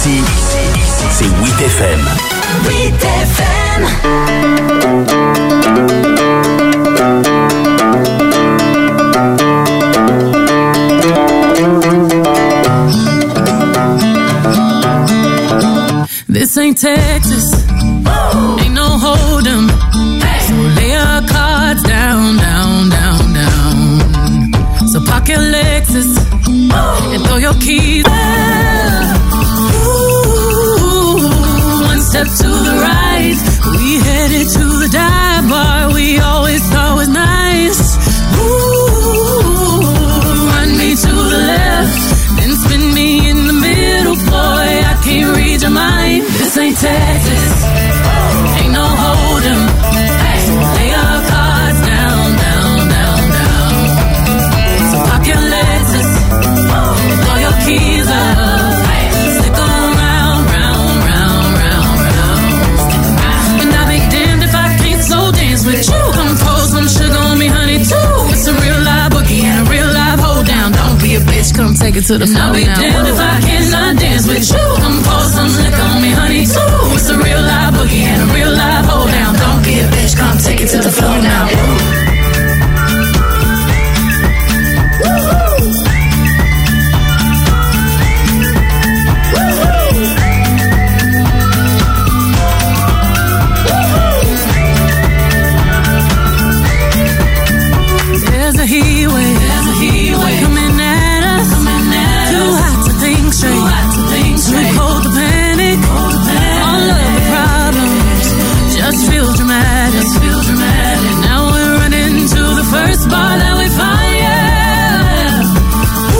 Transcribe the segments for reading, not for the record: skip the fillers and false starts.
Ici, c'est 8FM. 8FM. This ain't Texas, ain't no hold'em. So lay your cards down, down, down, down. So park your Lexus and throw your keys. Ooh, one step to the right, we headed to the dive bar we always thought was nice. Ooh, run me to the left, then spin me in the middle, boy, I can't read your mind. This ain't Texas, ain't no hold'em. So lay your cards down, down, down, down. So park your Lexus, throw your keys up. Stick around, round, round, round, round. And I'll be damned if I can't slow dance with you. Come pour some sugar on me, honey, too. It's a real live boogie and a real live hold down. Don't be a bitch, come take it to the floor. I'll be damned if I cannot dance with you. Come pour some liquor on me, honey, too. It's a real live boogie and a real live hold down. Don't be a bitch, come take it to the floor now. There's a heat wave coming at us. Too hot to think straight, too cold to panic. All of the problems just feel dramatic. Now we're running to the first bar that we find. Yeah.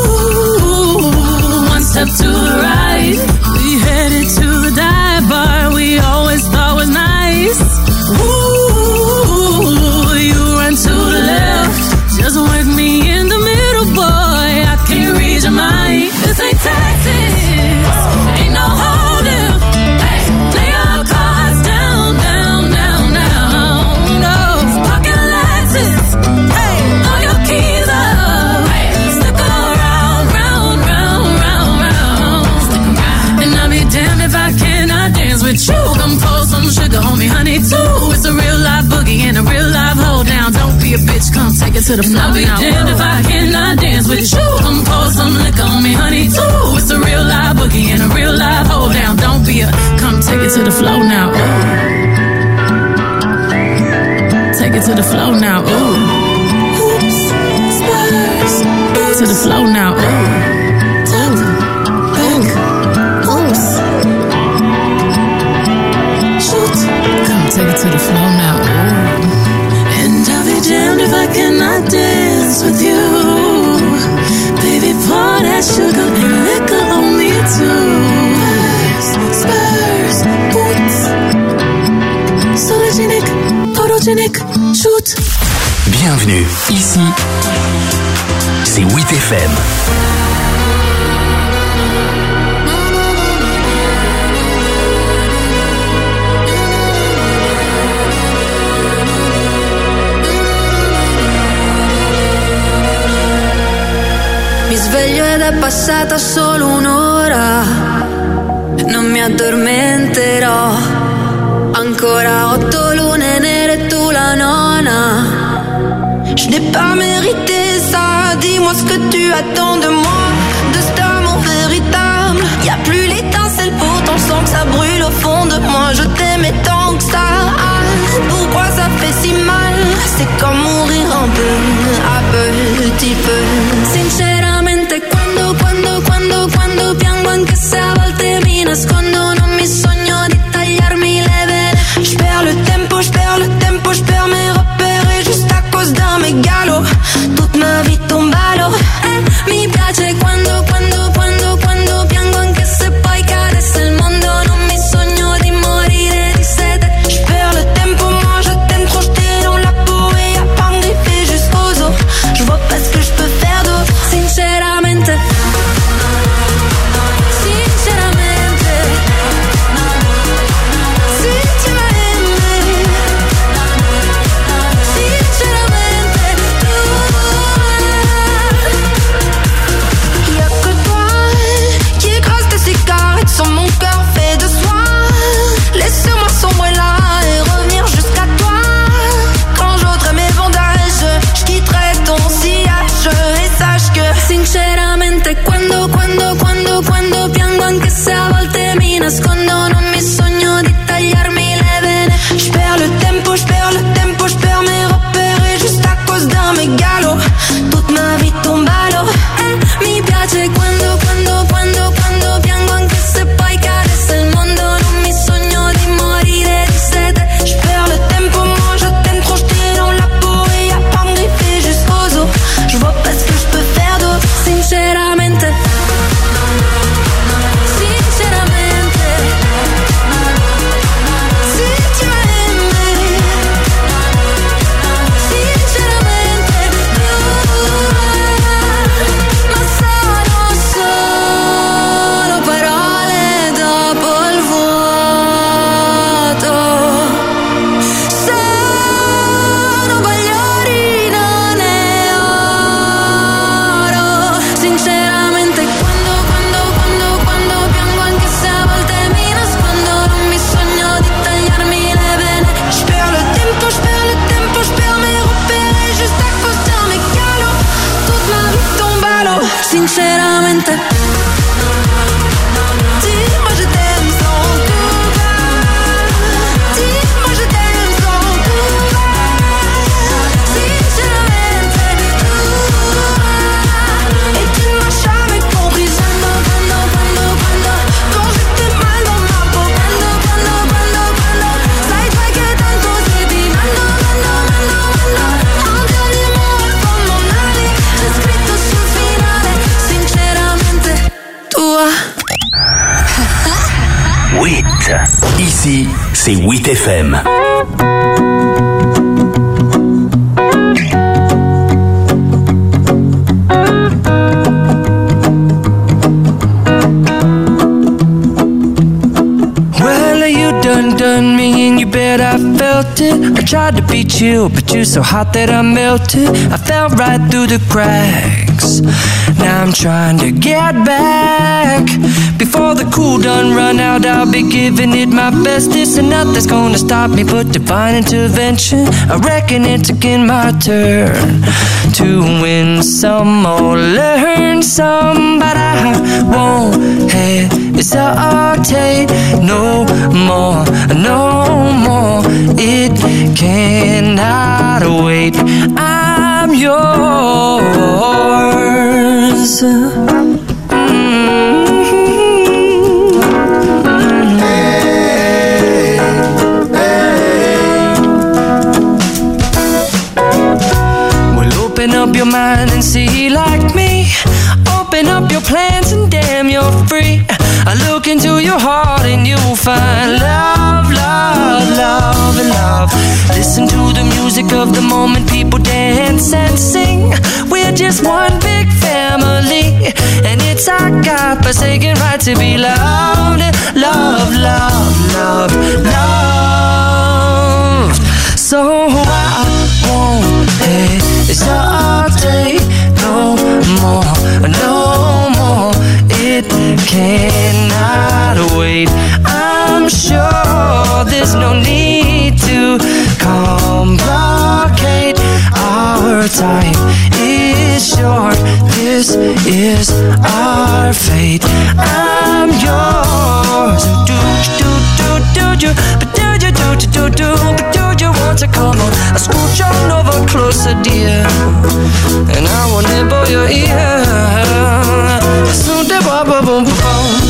Ooh, one step to the right, we headed to the dive bar we always thought was nice. Ooh, you run to the left, just work me in the middle, boy, I can't read your mind. This ain't Texas, ain't no hold'em. Lay your cards down, down, down, down. No, pocket Lexus, throw your keys up. Stick around, round, round, round, round. And I'll be damned if I cannot dance with you. Come pour some sugar on me, honey, too. It's a real live boogie and a real live hold down. Don't be a bitch, come take it to the floor. I'll be damned if I cannot dance with you. Come pour some liquor on me, honey, too. It's a real live boogie and a real live hold down. Don't be a, come take it to the floor now. Ooh. Take it to the floor now. Ooh. Hoops, Spurs, to the floor now. Ooh. Oops. Shoot. Come take it to the floor now. Ooh. And I'll be damned if I cannot dance with you. Baby, pour that sugar and liquor on me too. Spurs, boots, sologenic, photogenic, shoot. Bienvenue, ici, c'est 8FM. Mi sveglio ed è passata solo un'ora, non mi addormenterò. Ancora 8 lune nere, tu la nona. Je n'ai pas mérité ça, dis-moi ce que tu attends de moi, de cet amour véritable. Y'a plus l'étincelle, pourtant je sens que ça brûle au fond de moi. Je t'aimais tant que ça, pourquoi ça fait si mal? C'est comme mourir un peu, à petit peu. Sinceramente quando piango, anche se a volte mi nascondo, non mi sogno di tagliarmi le vene. Je perds le tempo, je perds mes repères juste à cause d'un mégalo. Toute ma vie tombe à l'eau. Mi piace quando nascondo, non mi sogno di tagliarmi le vene. J'perds le tempo, j'perds le tempo, j'perds mes repères juste à cause d'un mégalo. Toute ma vie tombe à l'eau. Mi piace quando piango anche se poi cadesse il mondo. Non mi sogno di morire di sete. J'perds le tempo, moi je t'aime trop, j't'ai dans la peau et y'a pas me griffer jusqu'aux os. J'vois pas ce que j'peux faire d'autre, sinceramente. Sinceramente, si tu m'aimais, sinceramente, ma sono solo parole dopo il vuoto. Sono bagliori, non è oro. Sinceramente, quando piango anche se a volte mi nascondo, non mi sogno di tagliarmi le vene. J'perds le tempo, j'perds mes repères juste à cause d'un mégalo. Toute ma vie tombe à l'eau, sinceramente. Dis-moi je t'aime sans tout va. Dis-moi je t'aime sans tout va. Sinceramente, et tu ne m'as jamais compris. Quand j'étais mal dans ma peau. Sai già che tanto sei di un dernier mot avant mon aller. C'è scritto sul finale, sinceramente, tua. 8. Ici, c'est 8 FM. Well, you done me and you bet I felt it. I tried to be chill, but you're so hot that I melted. I fell right through the cracks. Now I'm trying to get back. Before the cool done run out, I'll be giving it my best. This and nothing's gonna stop me but divine intervention. I reckon it's again my turn to win some or learn some, but I won't hesitate no more, no more. It cannot wait. I'm yours. Well, open up your mind and see like me. Open up your plans and damn, you're free. I look into your heart and you'll find love, love, love, and love. Listen to the music of the moment, people dance and sing. We're just one big family, and it's our God-forsaken right to be loved, love, love, love, love. So I won't hesitate no more, no more. It cannot wait. I'm sure there's no need to complicate. Our time is short. This is our fate. I'm yours. Do you? But do you want to come on? I scooch on over closer, dear, and I will nibble your ear. So boom, boom, boom, boom.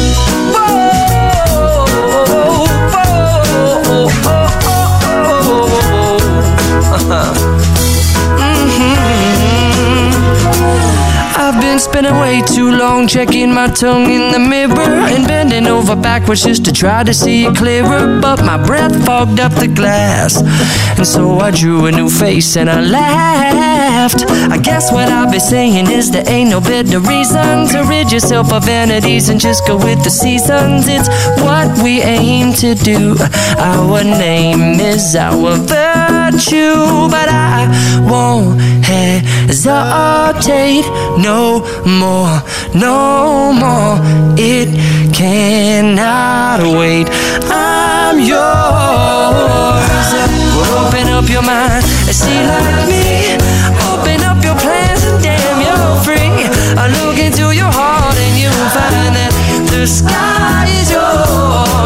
I've been spending way too long checking my tongue in the mirror and bending over backwards just to try to see it clearer, but my breath fogged up the glass, and so I drew a new face and I laughed. I guess what I'll be saying is there ain't no better reason to rid yourself of vanities and just go with the seasons. It's what we aim to do. Our name is our virtue, but I won't hesitate no more, no more. It cannot wait. I'm yours. Open up your mind and see like me. Open up your plans and damn, you're free. I look into your heart and you'll find that the sky is yours.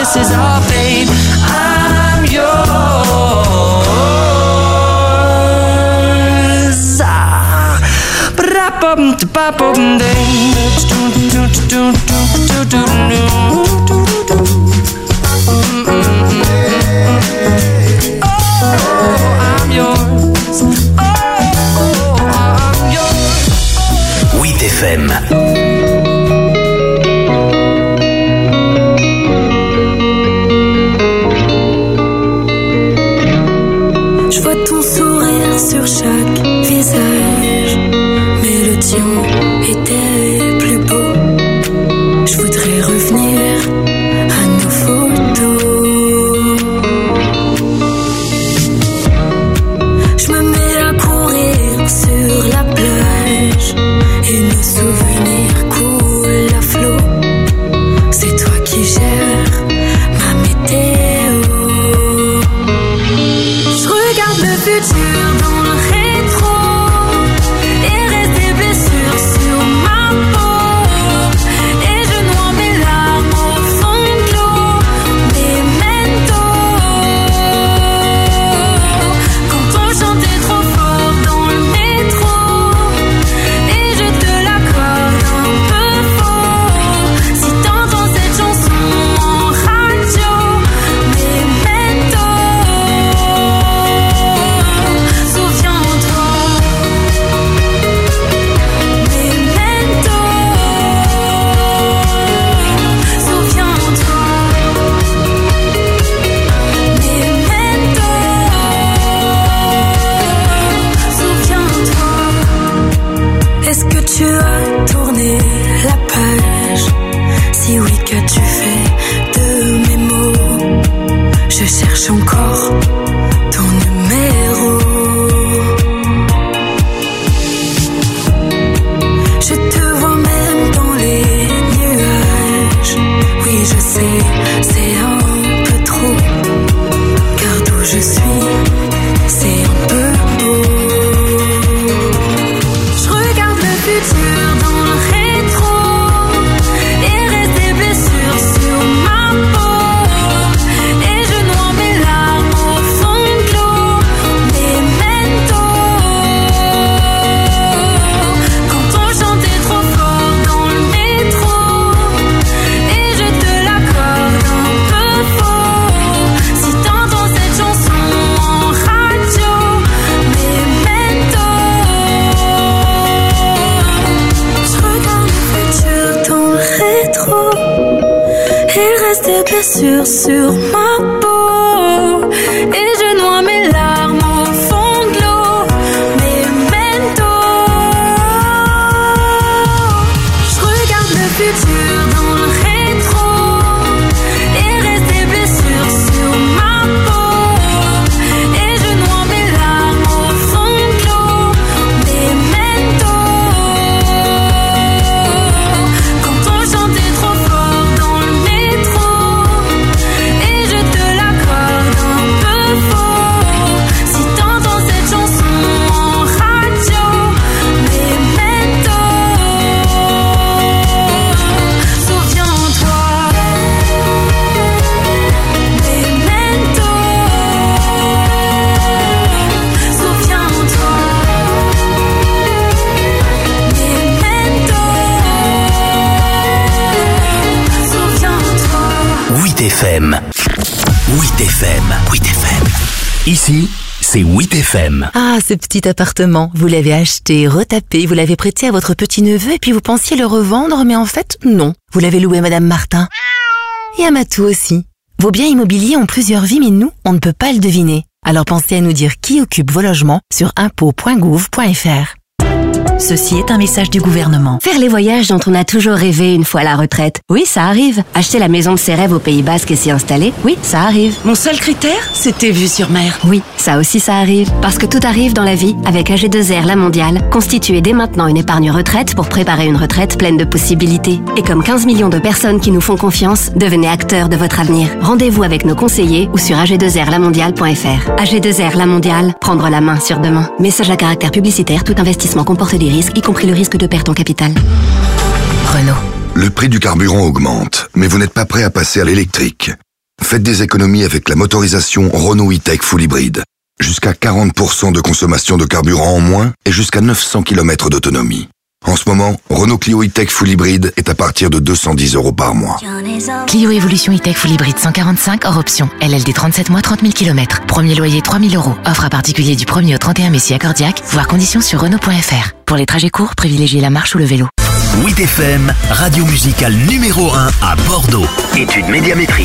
says, oh babe, I'm yours. I'm yours. I'm yours. 8FM. Je vois ton sourire sur chaque visage, mais le tien était plus beau. Je voudrais revenir à nos photos. Je me mets à courir sur la plage et nos souvenirs coulent à flot. C'est toi qui gères ma météo. Je regarde le futur dans le rétro et reste des blessures sur ma peau. Et je noie mes larmes au fond de l'eau. Memento. Quand on chantait trop fort dans le métro et je te l'accorde un peu faux. Si t'entends cette chanson en radio, Memento. Souviens-toi, Memento. Souviens-toi, Memento. Souviens-toi. Est-ce que tu as tourné la page? Si oui, qu'as-tu fait de mes mots? Je cherche encore ton numéro. Je te vois même dans les nuages. Oui, je sais, c'est un peu trop. Car d'où je suis, c'est un peu beau. Je regarde le futur dans le rétro et reste des blessures sur ma peau. Et je noie mes larmes au fond de l'eau. Memento. Quand on chantait trop fort dans le métro et je te l'accorde un peu faux. Si t'entends cette chanson en radio, Memento. Je regarde le futur dans le rétro. Il reste des blessures sur ma peau. Et je noie mes larmes au fond de l'eau. Memento. Je regarde le futur dans le rétro. Il reste des blessures sur ma peau. Et je noie mes larmes au fond de l'eau. Memento. Quand on chantait trop fort dans le métro et je te l'accorde un peu faux. Si t'entends cette chanson en radio, Memento. Souviens-toi, Memento. Souviens-toi, Memento. Souviens-toi. 8FM. 8FM. 8FM. Ici, c'est 8FM. Ah, ce petit appartement, vous l'avez acheté, retapé, vous l'avez prêté à votre petit-neveu et puis vous pensiez le revendre, mais en fait, non. Vous l'avez loué à Madame Martin. Et à Matou aussi. Vos biens immobiliers ont plusieurs vies, mais nous, on ne peut pas le deviner. Alors pensez à nous dire qui occupe vos logements sur impôts.gouv.fr. Ceci est un message du gouvernement. Faire les voyages dont on a toujours rêvé une fois à la retraite. Oui, ça arrive. Acheter la maison de ses rêves au Pays Basque et s'y installer. Oui, ça arrive. Mon seul critère, c'était vue sur mer. Oui, ça aussi ça arrive. Parce que tout arrive dans la vie avec AG2R La Mondiale. Constituez dès maintenant une épargne retraite pour préparer une retraite pleine de possibilités. Et comme 15 millions de personnes qui nous font confiance, devenez acteurs de votre avenir. Rendez-vous avec nos conseillers ou sur ag2rlamondiale.fr. AG2R La Mondiale, prendre la main sur demain. Message à caractère publicitaire, tout investissement comporte des risques, y compris le risque de perte en capital. Renault. Le prix du carburant augmente, mais vous n'êtes pas prêt à passer à l'électrique. Faites des économies avec la motorisation Renault E-Tech Full Hybrid. Jusqu'à 40% de consommation de carburant en moins et jusqu'à 900 km d'autonomie. En ce moment, Renault Clio E-Tech Full Hybrid est à partir de 210 € par mois. Clio Evolution E-Tech Full Hybrid 145 hors option. LLD 37 mois, 30 000 km. Premier loyer 3 000 €. Offre à particulier du 1er au 31 mai si accordiaque. Voir conditions sur Renault.fr. Pour les trajets courts, privilégiez la marche ou le vélo. 8FM, radio musicale numéro 1 à Bordeaux. Étude médiamétrie.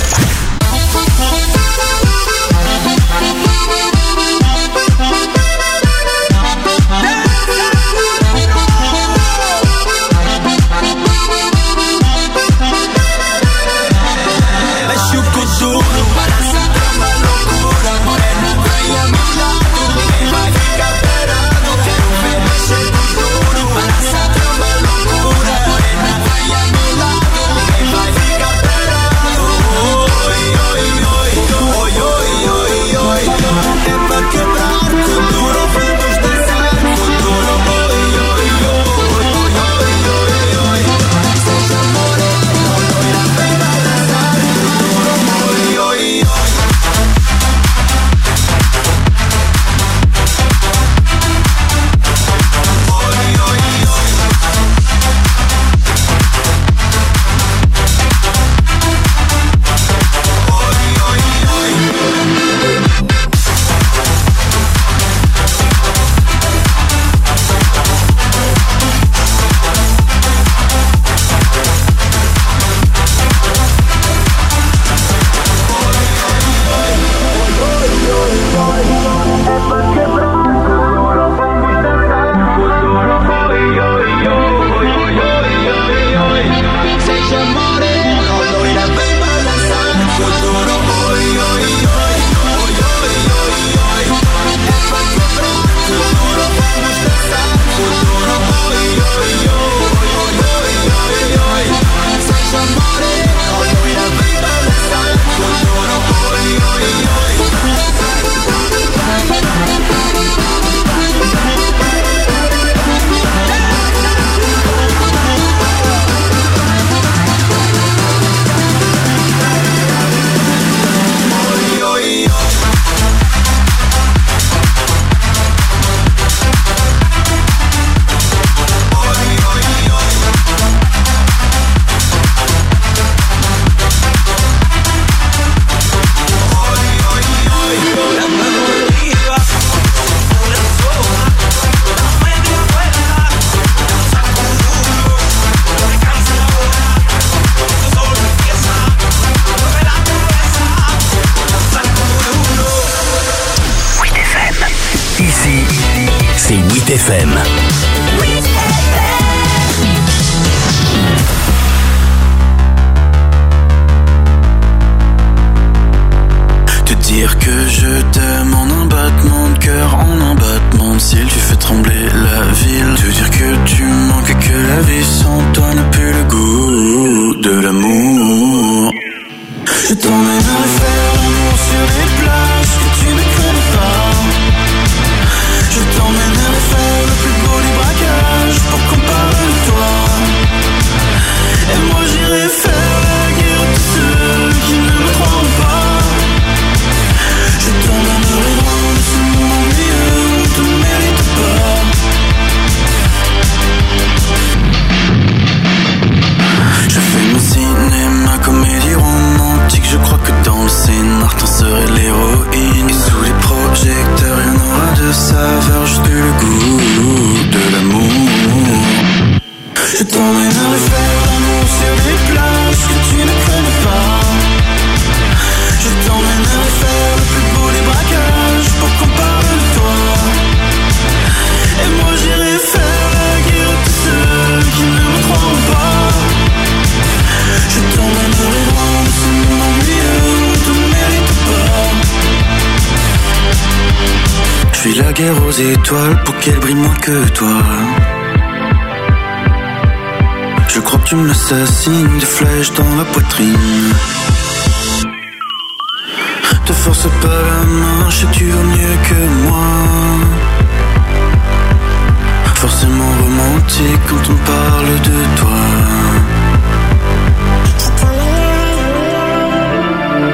C'est 8FM. Te dire que je t'aime en un battement de cœur, en un battement de cils, tu fais trembler la ville. Te dire que tu manques, que la vie sans toi n'a plus le goût de l'amour. Je t'emmènerai faire l'amour sur les plages que tu ne connais pas. Je t'emmènerai faire le plus beau des braquages pour qu'on parle de toi. Et moi j'irai faire la guerre à tous ceux qui ne me croient pas. Je t'emmènerai loin de ce monde ennuyeux où on te mérite pas. Je fais mon cinéma, comédie romantique. Je crois que dans le scénar t'en serais l'héroïne. Et sous les projecteurs y'en aura de saveur, juste le goût de l'amour. Je t'emmènerai faire l'amour sur les plages que tu ne connais pas. Je t'emmènerai faire le plus beau des braquages pour qu'on parle de toi. Et moi j'irai faire la guerre à tous ceux qui ne me croient pas. Je t'emmènerai loin de ce monde ennuyeux où on te mérite pas. Je fais la guerre aux étoiles pour qu'elles brillent moins que toi. Je crois que tu m'assassines, des flèches dans la poitrine. Te force pas la main, je sais que tu vaux mieux que moi. Forcément romantique quand on parle de toi.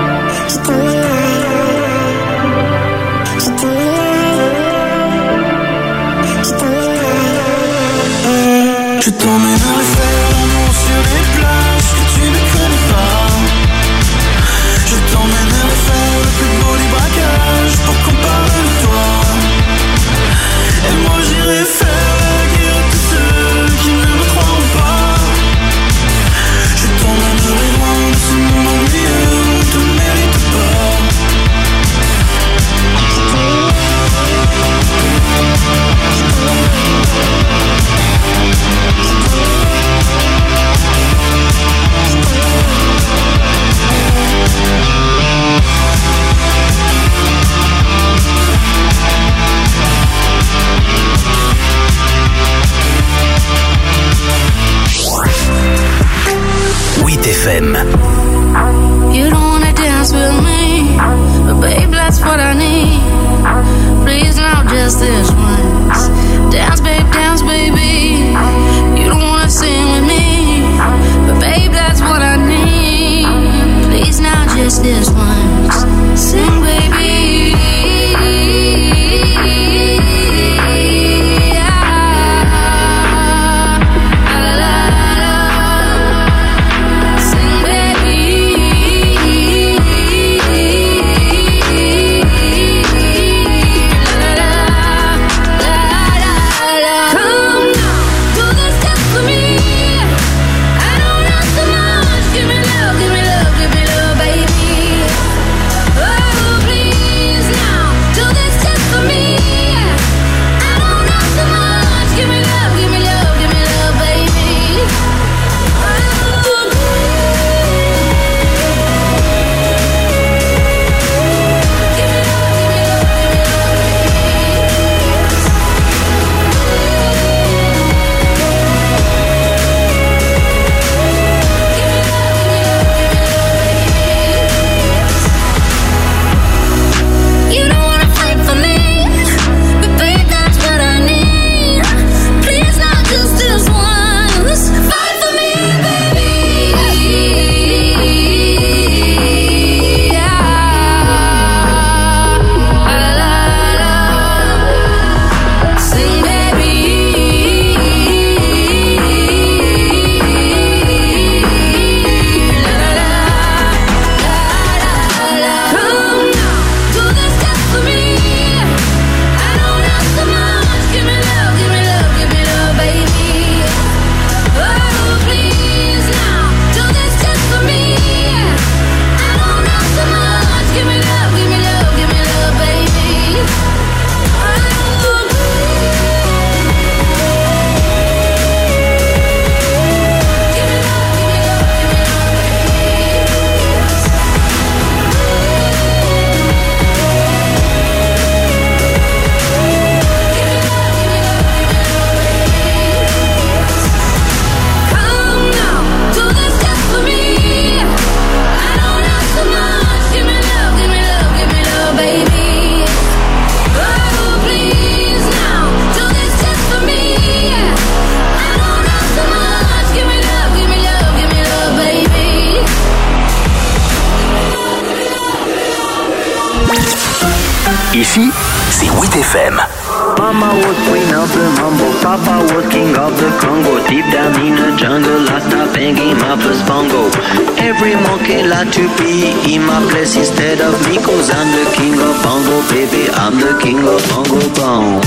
Ici, c'est WIT FM. Mama was queen of the mambo, Papa was king of the Congo. Deep down in the jungle, I stopped banging my first bongo. Every monkey like to be in my place instead of me, 'cause I'm the king of bongo, baby, I'm the king of bongo bong.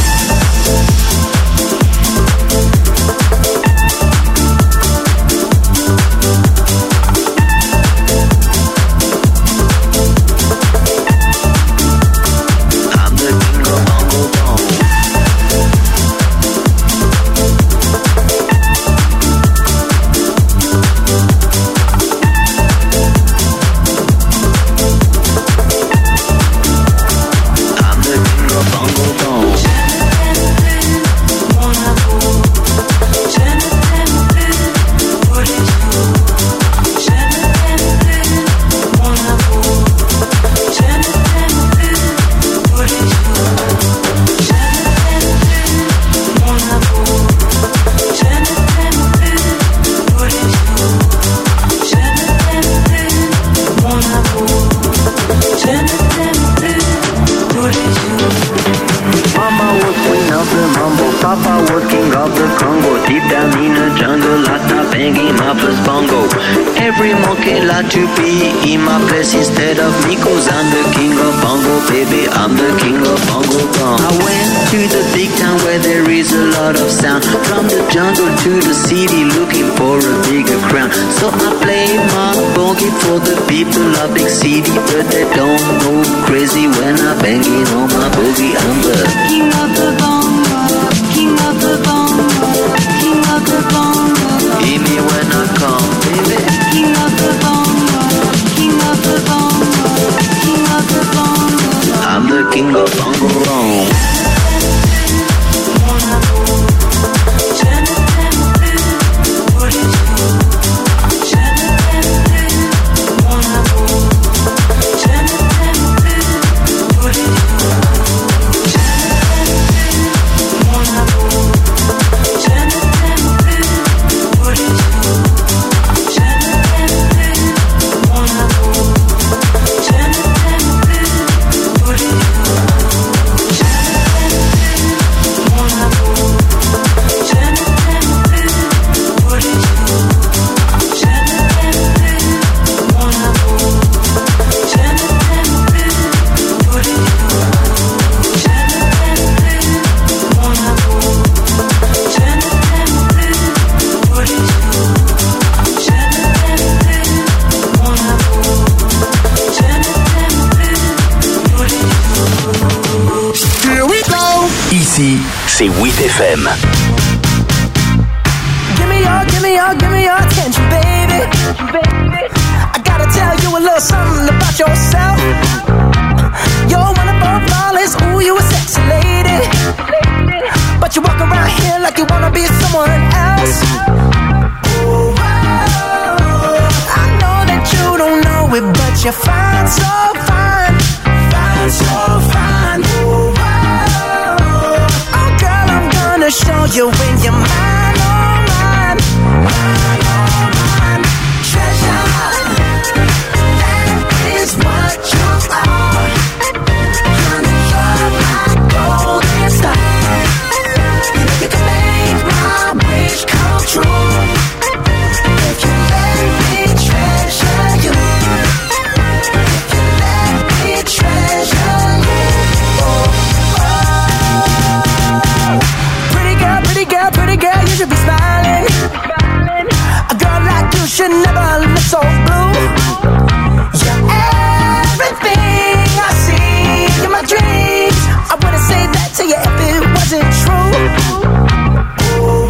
To be in my place instead of me, 'cause I'm the king of bongo, baby, I'm the king of bongo bong. I went to the big town where there is a lot of sound, from the jungle to the city looking for a bigger crown. So I play my boogie for the people of big city, but they don't go crazy when I bang it on my boogie. I'm the king of the bongo, king of the bongo, king of the bongo. Hear me when I come, baby. King of the bongo, king of the bongo, king of the bongo. I'm the king of bongo bong. C'est WIT FM. Give me your attention, baby. I gotta tell you a little something about yourself. You're one of our flawless, ooh, you a sexy lady. But you walk around here like you wanna be someone else. Ooh, I know that you don't know it, but you're fine, so fine. Fine, so fine. Ooh, to show you when you're mine, oh mine, mine, oh mine. Treasure, that is what you are. Honey, you're my golden star. You know you can make my wish come true. If you let me treasure you, if you let me treasure you. Pretty girl, you should be smiling. A girl like you should never look so blue. You're everything I see in my dreams. I wouldn't say that to you if it wasn't true. Ooh,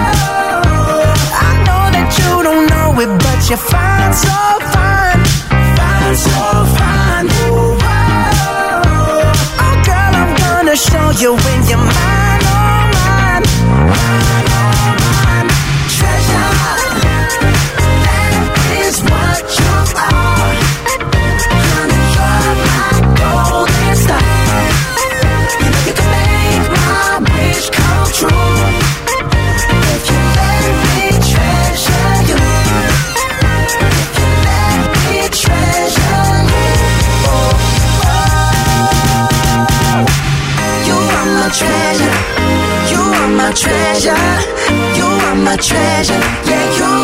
I know that you don't know it, but you're fine, so fine. Fine, so fine. Ooh, oh girl, I'm gonna show you when you're mine, oh mine. Mine, oh mine. Treasure, that is what you are. Honey, you're my golden star. You know you can make my wish come true. If you let me treasure you, if you let me treasure you. Oh, oh. treasure. You are my treasure. You are my treasure. Yeah, you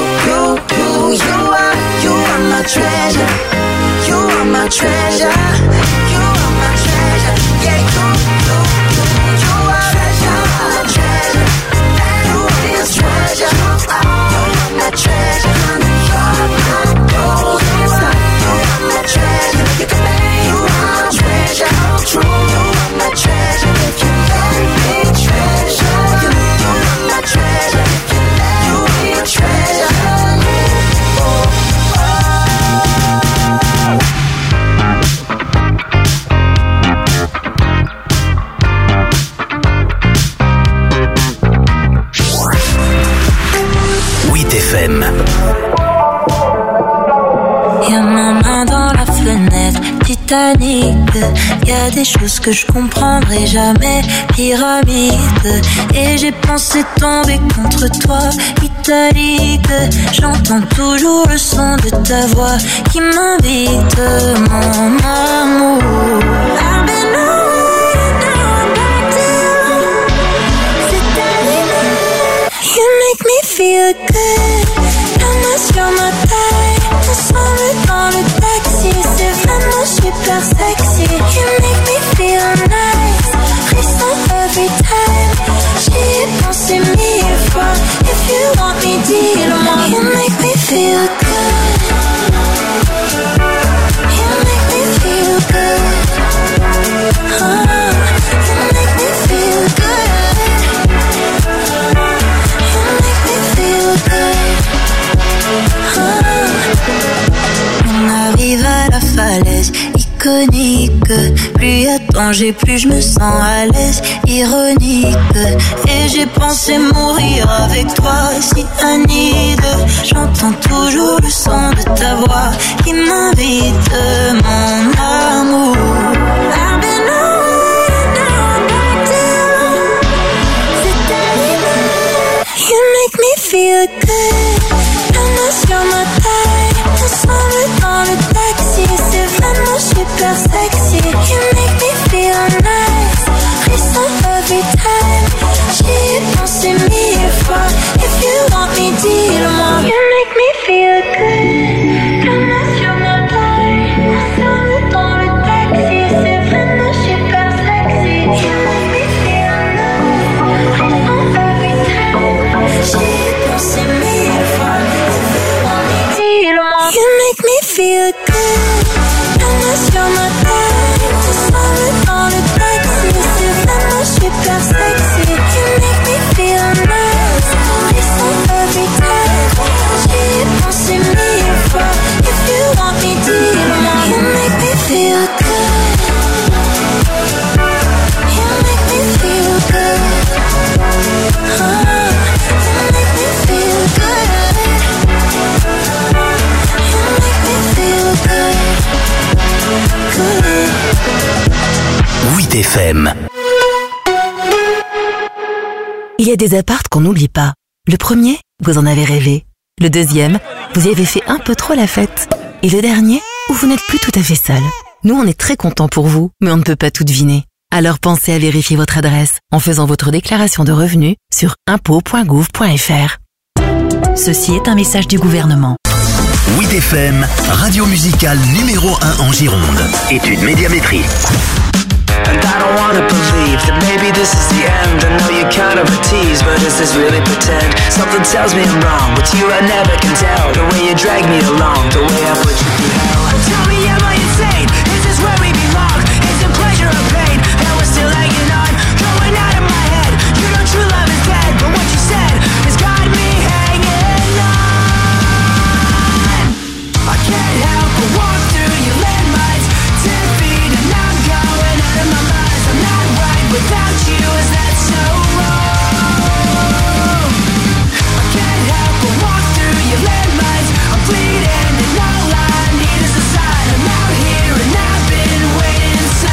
are my treasure. You are my treasure. You are my treasure. Yeah, you are treasure. Treasure. You are my treasure. You are my treasure. You are my gold. You are my treasure. You can make you are treasure. True. You are my treasure. If you let me treasure you, you are my treasure. If you let me treasure you. FM. Y'a ma main dans la fenêtre, Titanic. Y'a des choses que je comprendrai jamais, pyramide. Et j'ai pensé tomber contre toi, italique. J'entends toujours le son de ta voix qui m'invite, mon amour. I've been away, now I'm back to you. C'est terminé. You make me feel good. La main sur ma taille, ensemble dans le taxi. C'est vraiment super sexy. You make me feel nice. Frisson every time. J'y ai pensé 1000 fois. If you want me, dis-le-moi. You make me feel good. You make me feel good. You make me feel good. You make me feel good. On arrive à la falaise iconique. Plus y a danger, plus je me sens à l'aise. Ironique. Et j'ai pensé mourir avec toi, si anide. J'entends toujours le son de ta voix qui m'invite, mon amour. I've been away, now I'm back to you. C'est terminé. You make me feel good. La main sur ma taille, ensemble dans le taxi. C'est vraiment super sexy. You make me feel nice. Frisson every time. J'y ai pensé 1000 fois. If you want me, dis-le-moi. You make me feel good. La main sur ma taille, ensemble dans le taxi. C'est vraiment super sexy. You make me feel nice. Frisson every time. J'y ai pensé 1000 fois. You make me feel good. La main sur ma taille, ensemble dans le taxi. C'est vraiment super sexy. You make me feel nice. Frisson every time. J'y ai pensé 1000 fois. If you want me, dis-le-moi. You make me feel good. You make me feel good. You make me feel good. 8 FM. Il y a des apparts qu'on n'oublie pas. Le premier, vous en avez rêvé. Le deuxième, vous y avez fait un peu trop la fête. Et le dernier, où vous n'êtes plus tout à fait seul. Nous, on est très contents pour vous, mais on ne peut pas tout deviner. Alors pensez à vérifier votre adresse en faisant votre déclaration de revenus sur impôts.gouv.fr. Ceci est un message du gouvernement. 8 FM, radio musicale numéro 1 en Gironde. Étude médiamétrie. And I don't wanna believe that maybe this is the end. I know you're kind of a tease, but is this really pretend? Something tells me I'm wrong, with you I never can tell. The way you drag me along, the way I put you through hell. Tell me, am I insane? Is this where we belong? Is it pleasure or pain? And we're still hanging on, going out of my head. You know true love is dead, but what you said has got me hanging on. I can't help but walk through your landmines, 10 feet and I'm going out of my mind. I'm not right without you, is that so wrong? I can't help but walk through your landmines. I'm bleeding and all I need is a sign. I'm out here and I've been waiting so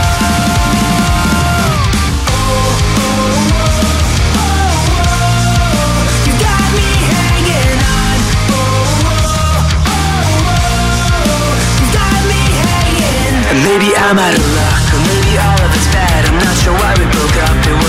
long. Oh, oh, oh, oh, oh. You got me hanging on. Oh, oh, oh, oh. You got me hanging. And maybe I'm out of luck, or maybe all of it's bad. I'm not sure why we broke up. It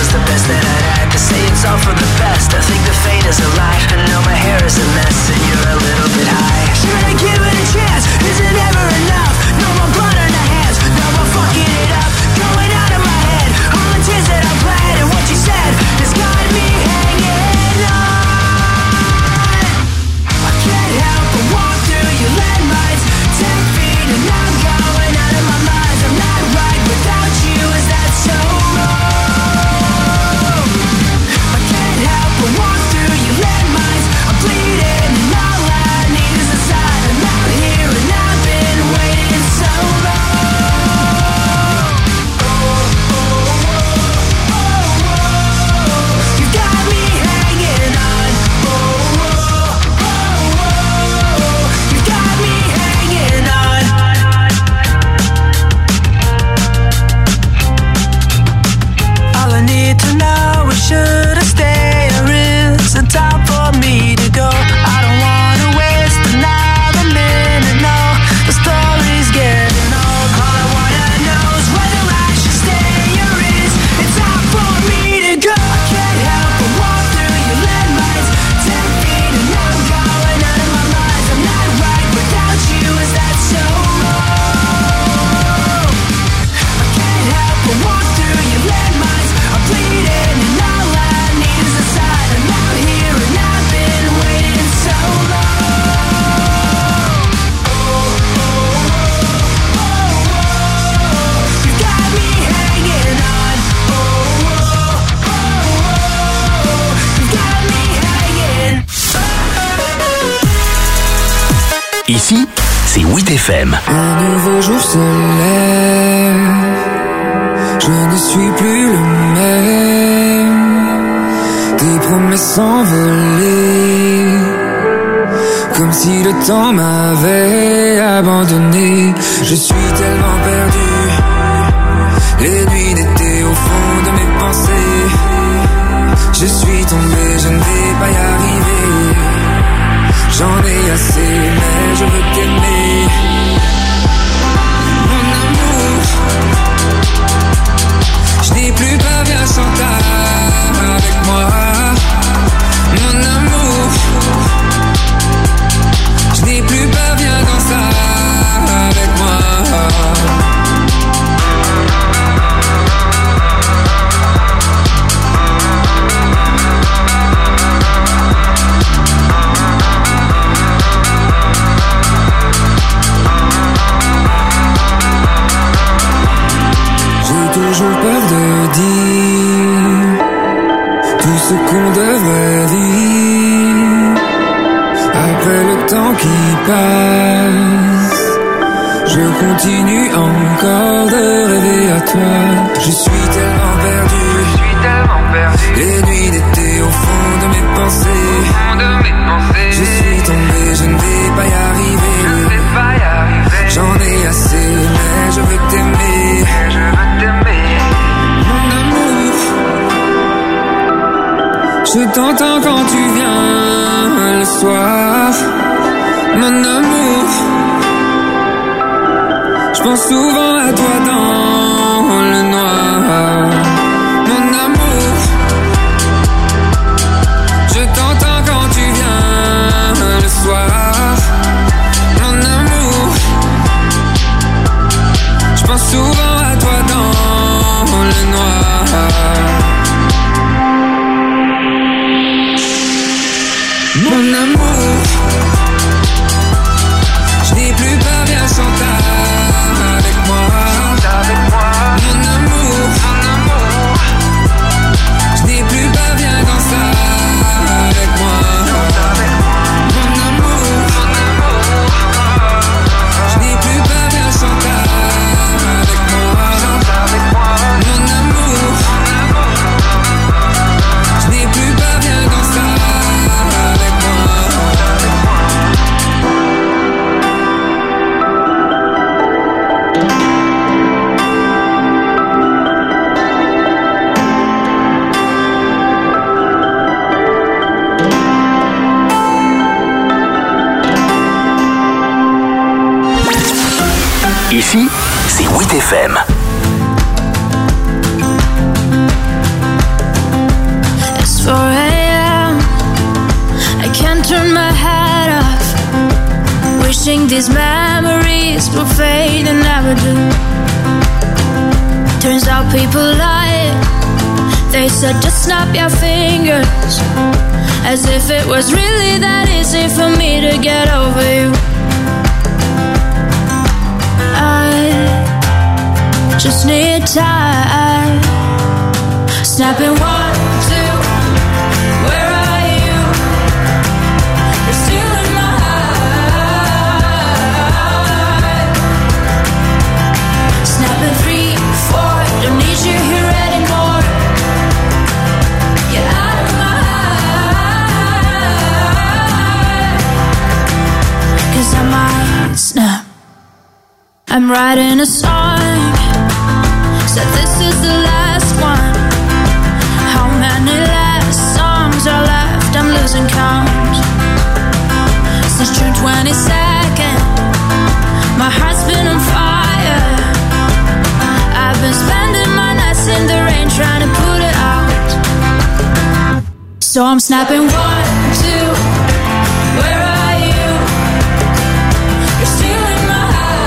c'est 8FM. Un nouveau jour se lève, je ne suis plus le même. Tes promesses envolées, comme si le temps m'avait abandonné. Je suis tellement perdu, les nuits d'été au fond de mes pensées. Je suis tombé, je ne vais pas y arriver. J'en ai assez, mais je veux t'aimer. Mon amour, je n'ai plus parvenu à chanter avec moi. Mon amour, je n'ai plus parvenu à danser avec moi. Toujours peur de dire tout ce qu'on devrait dire. Après le temps qui passe, je continue encore de rêver à toi. Je suis tellement perdu, les nuits d'été au fond de mes pensées. Je suis tombé, je ne vais pas y arriver. J'en ai assez, mais je veux t'aimer. Mon amour, je t'entends quand tu viens le soir. Mon amour, je pense souvent à toi dans le noir. Mon amour, je t'entends quand tu viens le soir. Mon amour, je pense souvent à toi dans le noir. Mon amour, je n'ai plus parvenu à chanter avec moi. Mon amour, je n'ai plus parvenu à danser avec moi. Mon amour, je n'ai plus parvenu à chanter avec moi. Mon amour, je n'ai plus parvenu à danser avec moi. Ici, c'est 8FM. It's 4 a.m. I can't turn my head off. Wishing these memories will fade and never do. Turns out people lie. They said just snap your fingers, as if it was really that easy for me to get over you. I just need time. Snapping 1, 2, where are you? You're still in my heart. Snapping 3, 4, don't need you here anymore. Get out of my heart. 'Cause I might snap. I'm writing a song, said this is the last one. How many last songs are left? I'm losing count. Since June 22nd, my heart's been on fire. I've been spending my nights in the rain trying to put it out. So I'm snapping 1, 2, where are you? You're still in my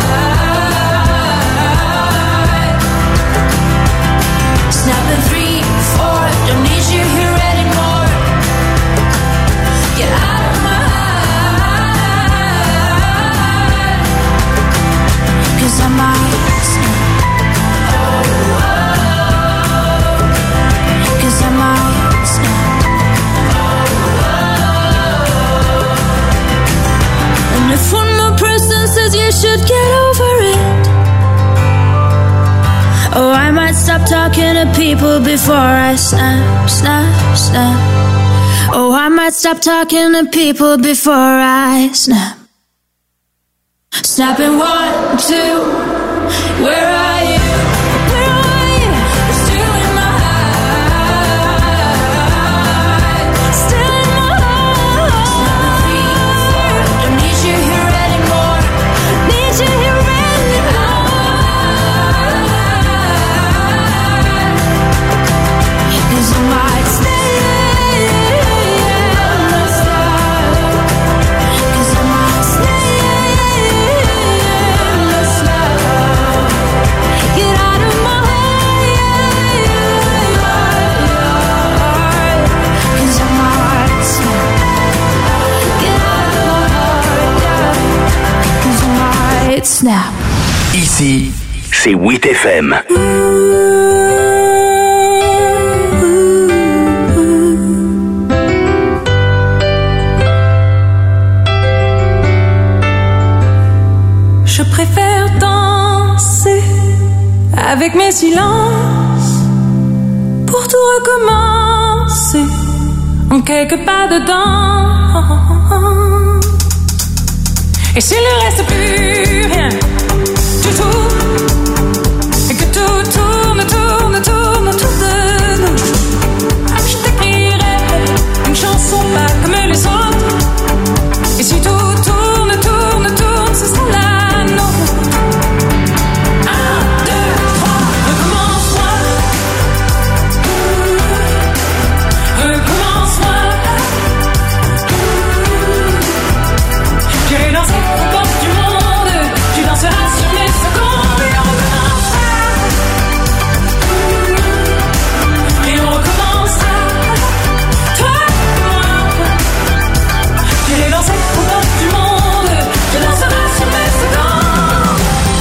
heart. Snapping 3, 4, don't need you here anymore. Get out of my heart. 'Cause I might snap. Oh, oh. 'Cause I might snap. Oh, oh. And if one more person says talking to people before I snap, snap, snap. Oh, I might stop talking to people before I snap. Snapping 1, 2, where are you? Where are you? You're still in my heart. Still in my heart. 3, 4, don't need you here anymore. Need you here anymore. 'Cause I might stay. Snap. Ici, c'est 8FM. Je préfère danser avec mes silences pour tout recommencer en quelques pas dedans. Et s'il ne reste plus rien du tout, et que tout tourne, tourne, tourne autour de nous, je t'écrirai une chanson pas comme les autres. Et si tout tourne, tourne, tourne, ce sera la nôtre. 1, 2, 3, recommence-moi. Recommence-moi. J'irai danser aux portes du monde. Tu danseras sur mes secondes. Et on recommencera. Et on recommencera. Toi et moi. J'irai danser aux portes du monde. Tu danseras sur mes secondes.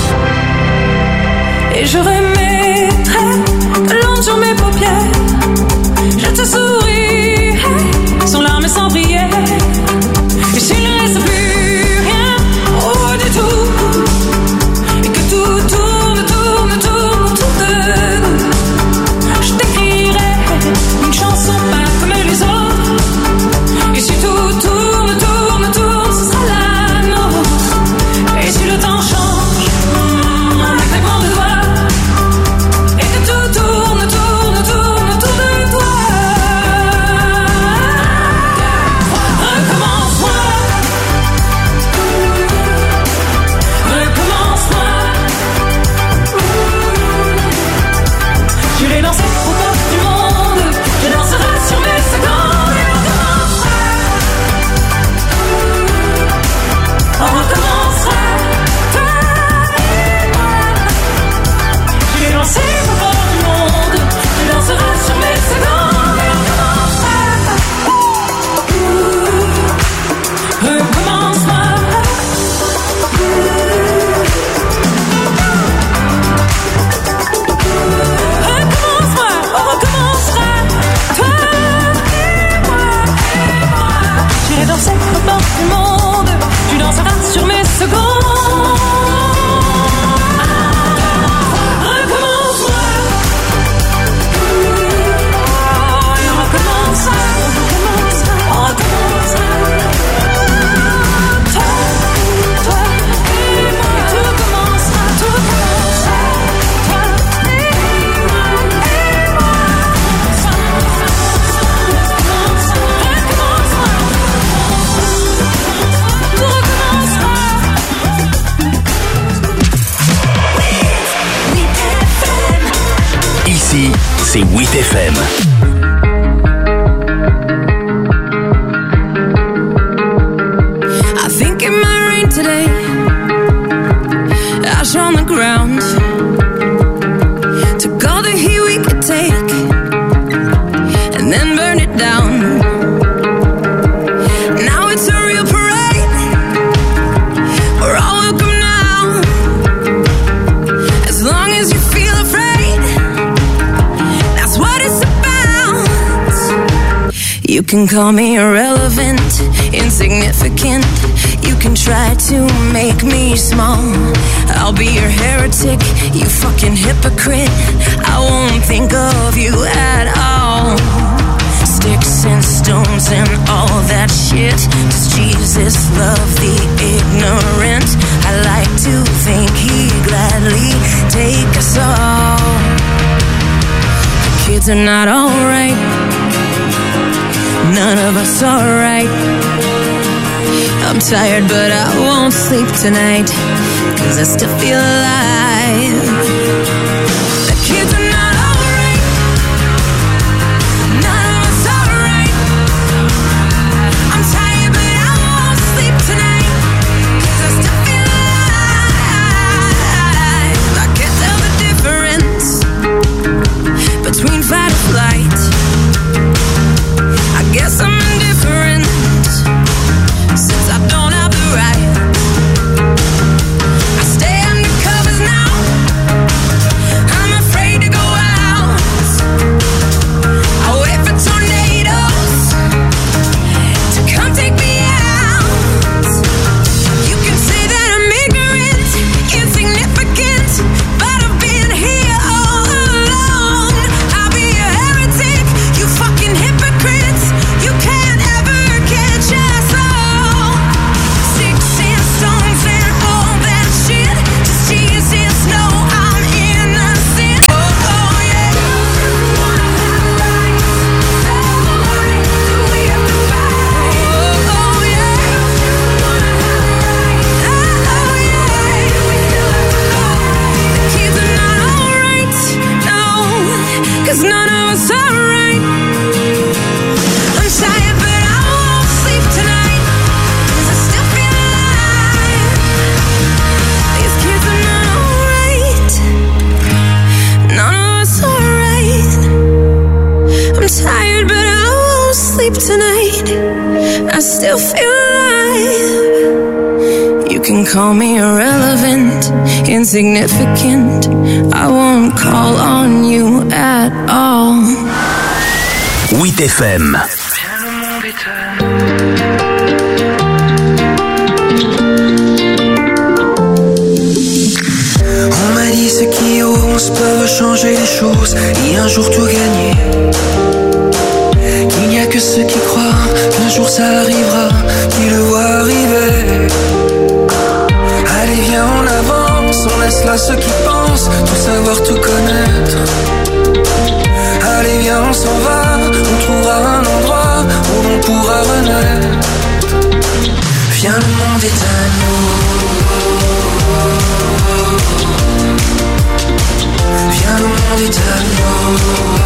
Et je remettrai de l'ombre sur mes paupières. Je te sourirai sans larmes et sans prière. Et s'il ne reste plus rien, oh du tout, et que tout tourne, tourne, tourne autour de nous, je t'écrirai une chanson pas comme les autres. Et si tout tourne, tourne, tourne, ce sera la nôtre. Et si le temps change, un claquement de doigts, et que tout tourne, tourne, tourne autour de toi. Recommence-moi. Recommence-moi. J'irai danser aux portes du monde. Je danserai sur mes secondes. Et on recommencera. On recommencera. Toi et moi. J'irai danser aux portes du monde. Je danserai sur mes secondes. Et on recommencera. Recommence-moi. Recommence-moi, on recommencera. Toi et moi. J'irai danser aux portes du monde. Tu danseras sur mes secondes. Recommence-moi. Et on recommencera. On recommencera. Toi et moi. Tout recommencera. Tout recommencera. Toi et moi. Tout recommencera. Ici, c'est 8FM. I think it might rain today. Ash on the ground. Took all the heat we could take and then burn it down. Now it's a real parade. We're all welcome now. As long as you feel afraid, that's what it's about. You can call me irrelevant, insignificant. You can try to make me small. I'll be your heretic, you fucking hypocrite. I won't think of you at all. Sticks and stones and all that shit. Does Jesus love the ignorant? I like to think he'd gladly take us all. The kids are not alright. None of us alright. I'm tired but I won't sleep tonight, 'cause I still feel alive. The kids are not alright. None of us alright. I'm tired but I won't sleep tonight, 'cause I still feel alive. I can't tell the difference between fight or flight. I guess I'm indifferent, since I don't have the right. I stay under covers now. I'm afraid to go out. I wait for tornadoes to come take me out. You can say that I'm ignorant, insignificant, but I've been here all along. I'll be a heretic, you fucking hypocrites. You can't ever catch us all. Sticks and stones and all that shit. Does Jesus know I'm innocent? Oh, oh yeah. Do we have to fight? Oh, oh yeah. Oh yeah. The kids are not alright, no, 'cause none of us are right. I'm tired but I won't sleep tonight, 'cause I still feel alive. These kids are not alright. None of us alright. I'm tired but I won't sleep tonight, I still feel alive. You can call me irrelevant, insignificant. I won't call on you at all. 8 FM. On m'a dit ceux qui osent peuvent changer les choses et un jour tout gagner. Qu'il n'y a que ceux qui croient qu'un jour ça arrivera, qui le voient arriver. Allez viens on avance, on laisse là ceux qui pensent tout savoir, tout connaître. Allez viens on s'en va, on trouvera un endroit où on pourra renaître. Viens le monde est à nous. Viens le monde est à nous.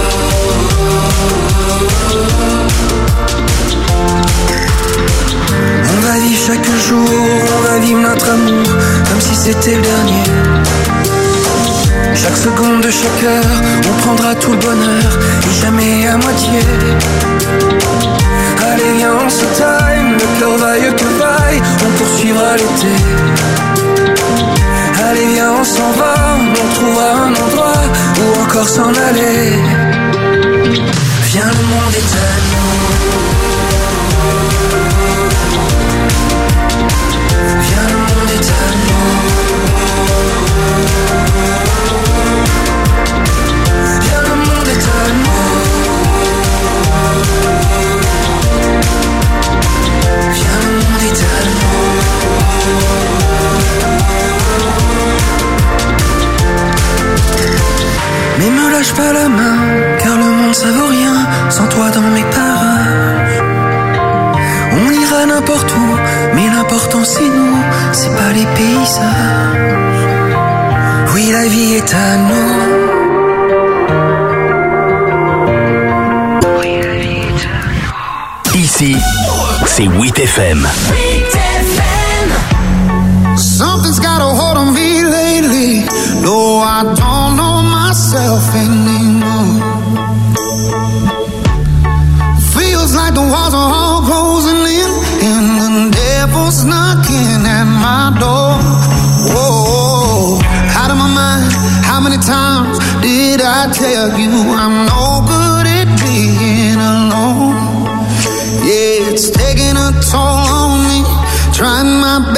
On va vivre chaque jour, on va vivre notre amour comme si c'était le dernier. Chaque seconde de chaque heure, on prendra tout le bonheur et jamais à moitié. Allez viens on se time, le cœur vaille que vaille, on poursuivra l'été. Allez viens on s'en va, on trouvera un endroit où encore s'en aller. Viens le monde est à nous. Viens le monde est à nous. Viens le monde est à nous. Viens le monde est à nous. Mais me lâche pas la main, car le monde ça vaut rien sans toi dans mes parages. On ira n'importe où, mais l'important c'est nous, c'est pas les paysages. Oui la vie est à nous. Oui la vie est à nous. Ici, c'est 8 FM. Something's got a hold on me lately. No, I don't know myself anymore. Feels like the walls are all closing in, and the devil's knocking at my door. Whoa, out of my mind. How many times did I tell you I'm no good at being alone? Yeah, it's taking a toll on me. Trying my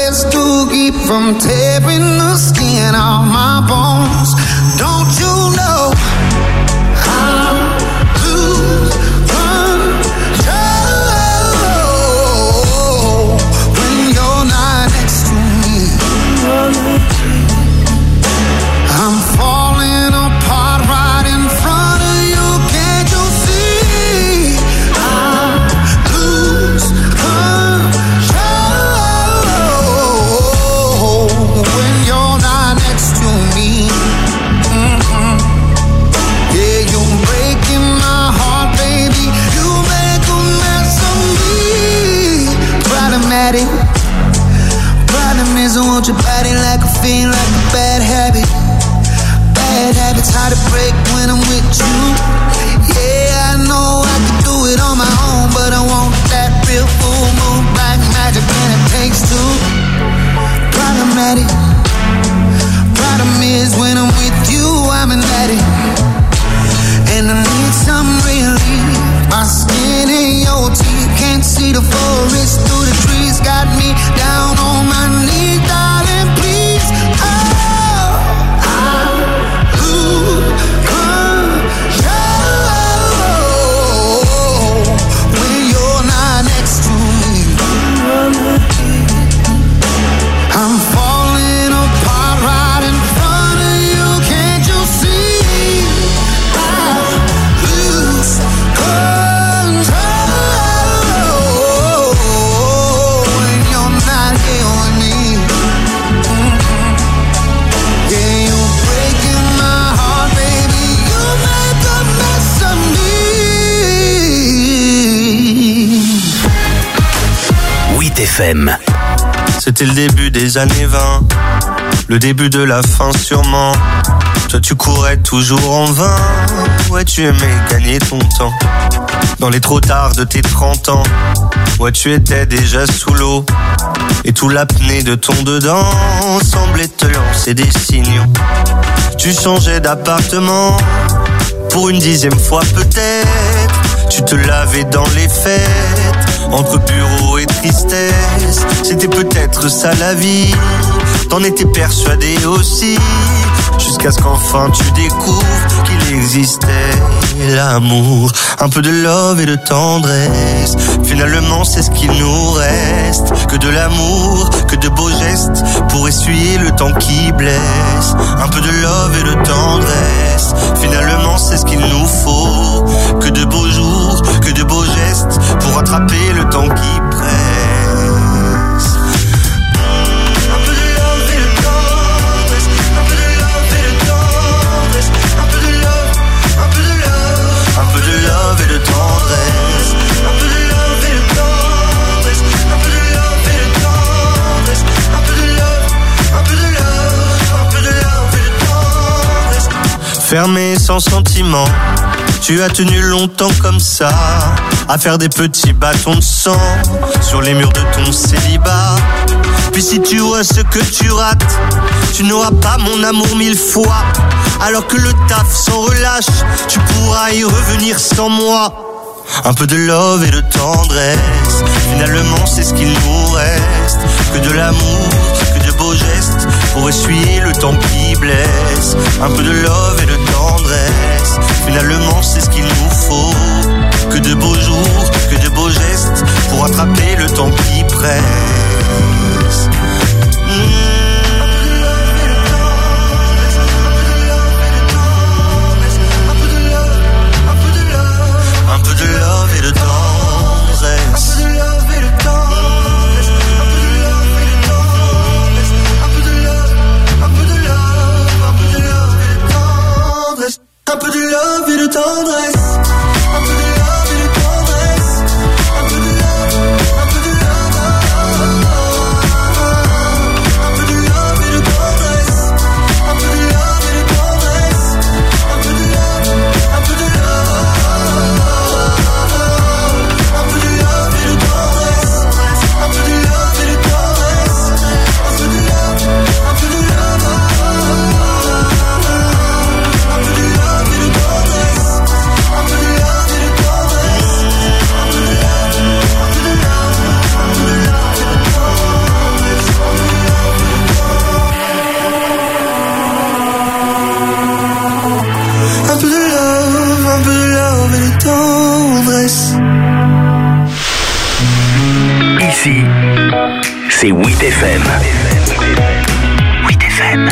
caffeine like a bad habit. Bad habits hard to break when I'm with you. Yeah, I know I can do it on my own, but I want that real full moon black magic, and it takes two. Problematic. Problem is when I'm with you, I'm an addict, and I need some relief. My skin in your teeth, can't see the forest through the trees. Got me down on my knees, darling, please. Oh, I lose control when you're not next to me. I'm falling apart right in front of you. Can't you see? I lose control when you're not here with me. Yeah, you're breaking my heart, baby. You make a mess of me. 8 FM. C'était le début des années 20, le début de la fin sûrement. Toi tu courais toujours en vain, ouais tu aimais gagner ton temps. Dans les trop tard de tes 30 ans, ouais tu étais déjà sous l'eau. Et tout l'apnée de ton dedans semblait te lancer des signaux. Tu changeais d'appartement, pour une 10e fois peut-être. Tu te lavais dans les fêtes, entre bureau et tristesse. C'était peut-être ça la vie, t'en étais persuadé aussi. Jusqu'à ce qu'enfin tu découvres qu'il existait l'amour. Un peu de love et de tendresse, finalement c'est ce qu'il nous reste. Que de l'amour, que de beaux gestes, pour essuyer le temps qui blesse. Un peu de love et de tendresse, finalement c'est ce qu'il nous faut. Que de beaux jours, que de beaux gestes, pour rattraper le temps qui presse. Fermé sans sentiment, tu as tenu longtemps comme ça, à faire des petits bâtons de sang sur les murs de ton célibat. Puis si tu vois ce que tu rates, tu n'auras pas mon amour 1000 fois. Alors que le taf s'en relâche, tu pourras y revenir sans moi. Un peu de love et de tendresse, finalement c'est ce qu'il nous reste. Que de l'amour, que de beaux gestes, pour essuyer le temps qui blesse. Un peu de love et de tendresse, finalement c'est ce qu'il nous faut. Que de beaux jours, que de beaux gestes, pour attraper le temps qui presse. Un peu de love et de tendresse. Un peu de love et de tendresse. Un peu de love et de tendresse. Un peu de love, un peu de love. Un peu de love et de tendresse. Un peu de love et de tendresse. Un peu de love, un peu de love. Un peu de love et de tendresse. Un peu de love et de tendresse. Un peu de love, un peu de love. Ici, c'est 8 FM. 8 FM.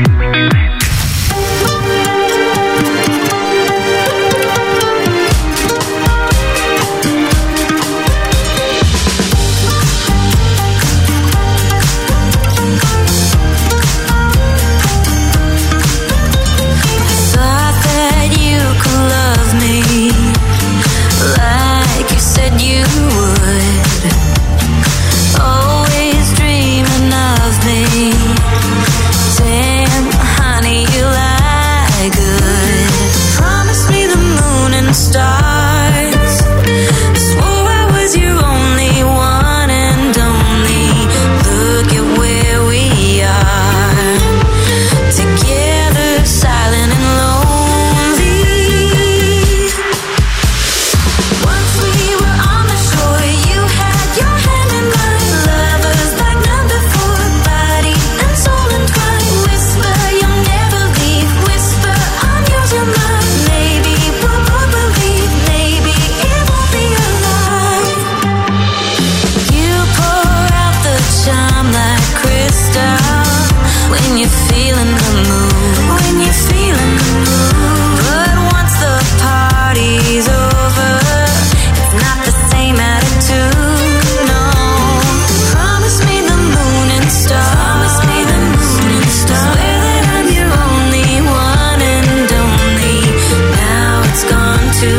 Thought that you could love me like you said you would. Always dreaming of me.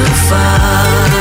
far.